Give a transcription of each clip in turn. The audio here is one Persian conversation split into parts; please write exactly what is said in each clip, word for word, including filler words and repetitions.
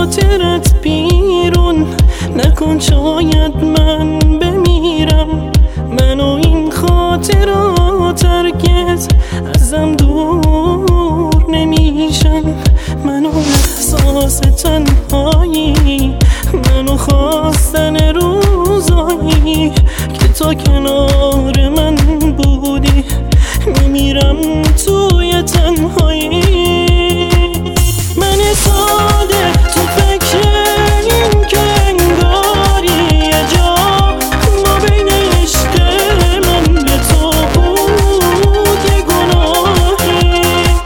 خاطرت بیرون نکن، شاید من بمیرم. من و این خاطرات هرگز ازم دور نمیشن. من و احساس تنهایی، من و خواستن روزایی که تا کنار من بودی. میمیرم توی تنهایی. من ساده تو فکر این که انگاری یه جا ما بین عشق من به تو بود یه گناهی.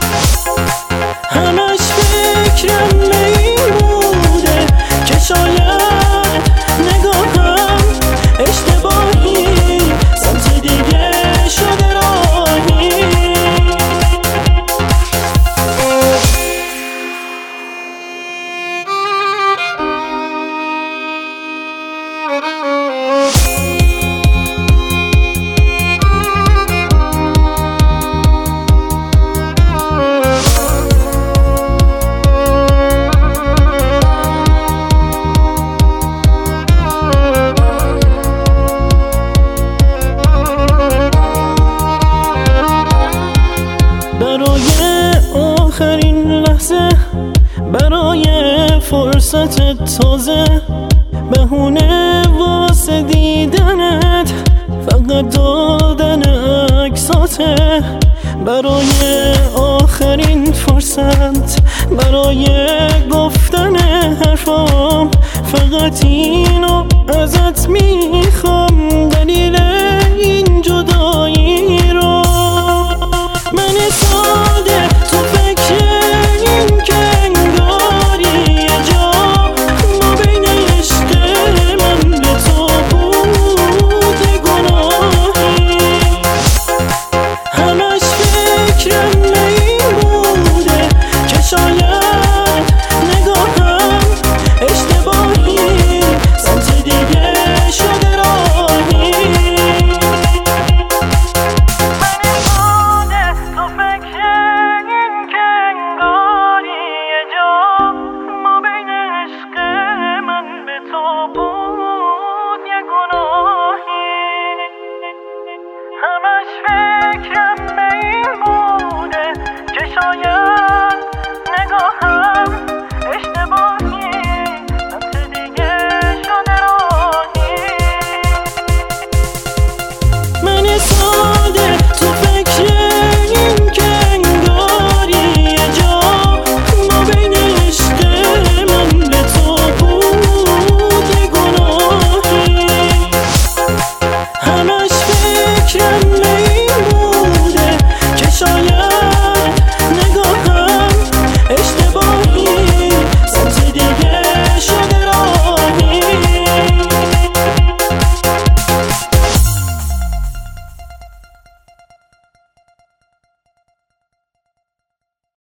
همش فکرم به این بوده که شاید نگاهم اشتباهی سمت دیگه شده راهی. برای آخرین لحظه، برای فرصت تازه، بهونه واسه دیدنت فقط دادن عکساته. برای آخرین فرصت، برای گفتن حرفام فقط این